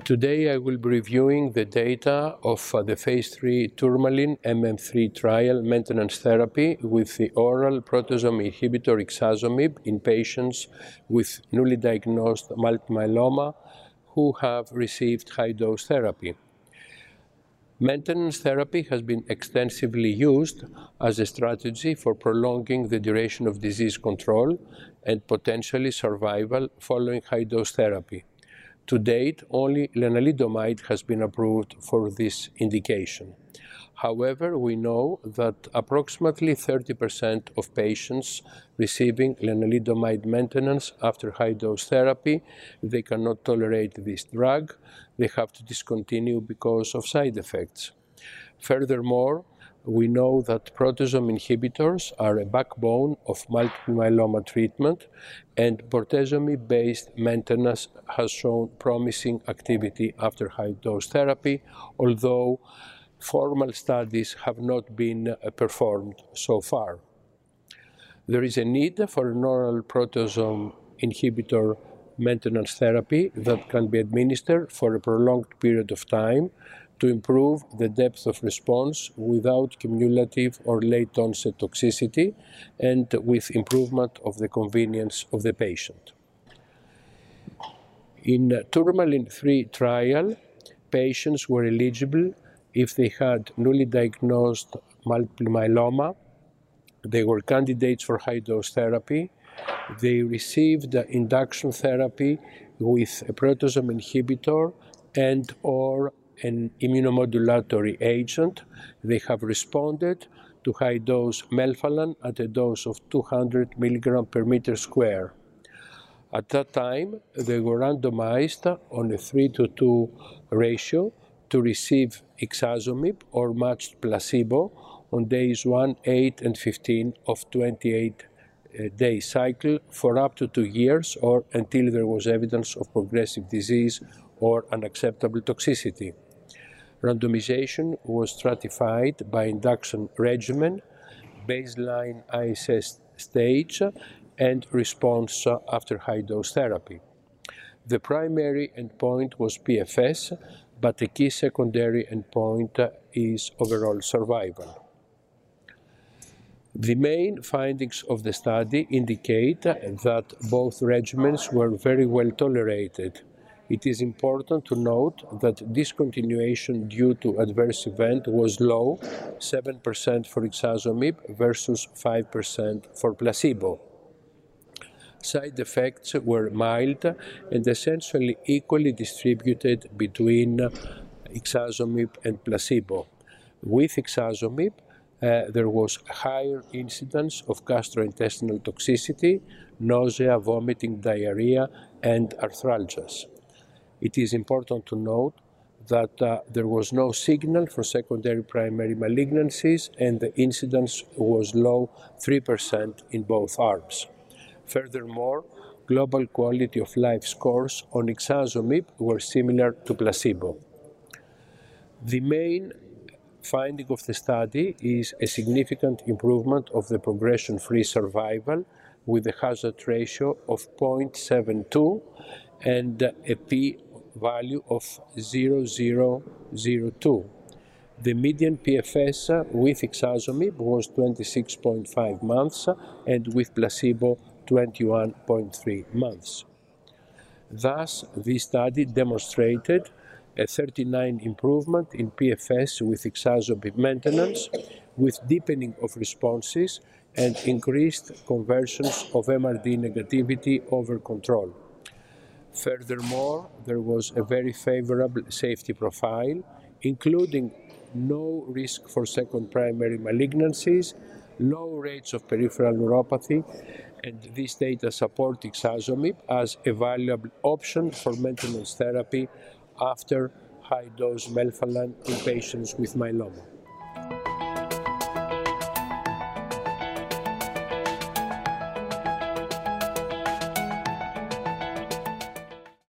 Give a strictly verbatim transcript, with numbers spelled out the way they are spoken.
Today I will be reviewing the data of uh, the phase three Tourmaline M M three trial maintenance therapy with the oral proteasome inhibitor ixazomib in patients with newly diagnosed multiple myeloma who have received high-dose therapy. Maintenance therapy has been extensively used as a strategy for prolonging the duration of disease control and potentially survival following high-dose therapy. To date, only lenalidomide has been approved for this indication. However, we know that approximately thirty percent of patients receiving lenalidomide maintenance after high-dose therapy, they cannot tolerate this drug. They have to discontinue because of side effects. Furthermore, we know that proteasome inhibitors are a backbone of multiple myeloma treatment, and bortezomib-based maintenance has shown promising activity after high-dose therapy, although formal studies have not been performed so far. There is a need for an oral proteasome inhibitor maintenance therapy that can be administered for a prolonged period of time to improve the depth of response without cumulative or late-onset toxicity and with improvement of the convenience of the patient. In the Tourmaline three trial, patients were eligible if they had newly diagnosed multiple myeloma. They were candidates for high-dose therapy. They received induction therapy with a proteasome inhibitor and or an immunomodulatory agent. They have responded to high-dose melphalan at a dose of two hundred milligrams per meter square. At that time, they were randomized on a three to two ratio to receive ixazomib or matched placebo on days one, eight, and fifteen of twenty-eight day cycle for up to two years or until there was evidence of progressive disease or unacceptable toxicity. Randomization was stratified by induction regimen, baseline I S S stage, and response after high-dose therapy. The primary endpoint was P F S, but a key secondary endpoint is overall survival. The main findings of the study indicate that both regimens were very well tolerated. It is important to note that discontinuation due to adverse event was low, seven percent for ixazomib versus five percent for placebo. Side effects were mild and essentially equally distributed between ixazomib and placebo. With ixazomib, Uh, there was higher incidence of gastrointestinal toxicity, nausea, vomiting, diarrhea, and arthralgias. It is important to note that uh, there was no signal for secondary primary malignancies, and the incidence was low, three percent in both arms. Furthermore, global quality of life scores on ixazomib were similar to placebo. The main finding of the study is a significant improvement of the progression-free survival with a hazard ratio of zero point seven two and a p-value of zero point zero zero two. The median P F S with ixazomib was twenty-six point five months and with placebo twenty-one point three months. Thus, this study demonstrated a thirty-nine improvement in P F S with ixazomib maintenance, with deepening of responses and increased conversions of M R D negativity over control. Furthermore, there was a very favorable safety profile, including no risk for second primary malignancies, low rates of peripheral neuropathy, and this data support ixazomib as a valuable option for maintenance therapy after high-dose melphalan in patients with myeloma.